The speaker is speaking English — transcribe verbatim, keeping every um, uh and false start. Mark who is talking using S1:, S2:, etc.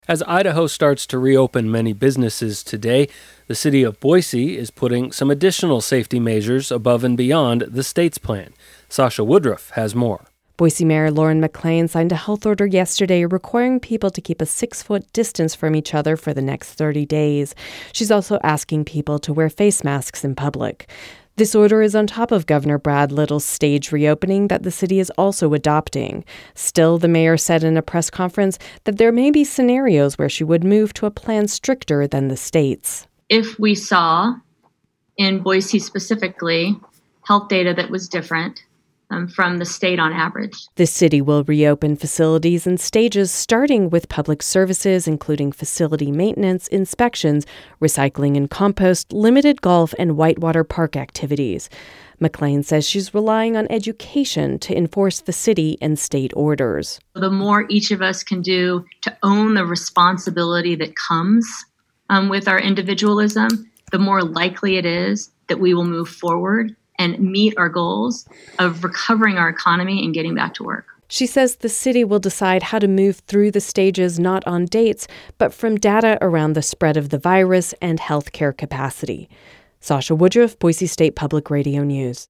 S1: As Idaho starts to reopen many businesses today, the city of Boise is putting some additional safety measures above and beyond the state's plan. Sasha Woodruff has more.
S2: Boise Mayor Lauren McLean signed a health order yesterday requiring people to keep a six-foot distance from each other for the next thirty days. She's also asking people to wear face masks in public. This order is on top of Governor Brad Little's staged reopening that the city is also adopting. Still, the mayor said in a press conference that there may be scenarios where she would move to a plan stricter than the state's.
S3: If we saw, in Boise specifically, health data that was different um, from the state on average.
S2: The city will reopen facilities in stages, starting with public services, including facility maintenance, inspections, recycling and compost, limited golf, and whitewater park activities. McLean says she's relying on education to enforce the city and state orders.
S3: The more each of us can do to own the responsibility that comes um, with our individualism, the more likely it is that we will move forward and meet our goals of recovering our economy and getting back to work.
S2: She says the city will decide how to move through the stages not on dates, but from data around the spread of the virus and healthcare capacity. Sasha Woodruff, Boise State Public Radio News.